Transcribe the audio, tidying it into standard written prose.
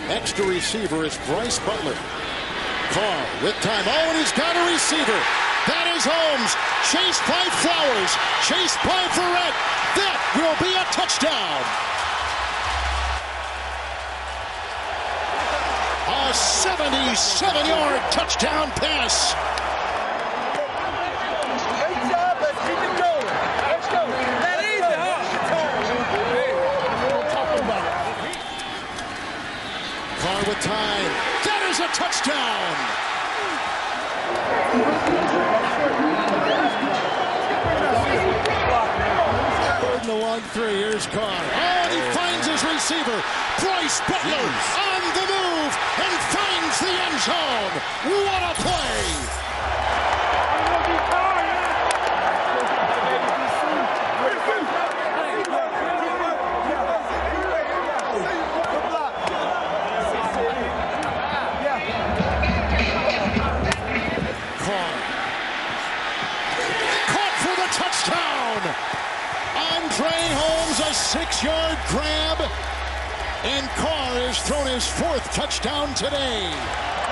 Extra receiver is Bryce Butler. Carr with time. Oh, and he's got a receiver. That is Holmes. Chased by Flowers. Chased by Verrett. That will be a touchdown. A 77-yard touchdown pass. Great job. Let's keep it going. Let's go. That easy, huh? Carr with time. That is a touchdown. Third and a long three. Here's Carr. Oh, and he finds his receiver. Bryce Butler on the move and finds the end zone. What a play! Touchdown! Andre Holmes, a 6-yard grab, and Carr has thrown his 4th touchdown today.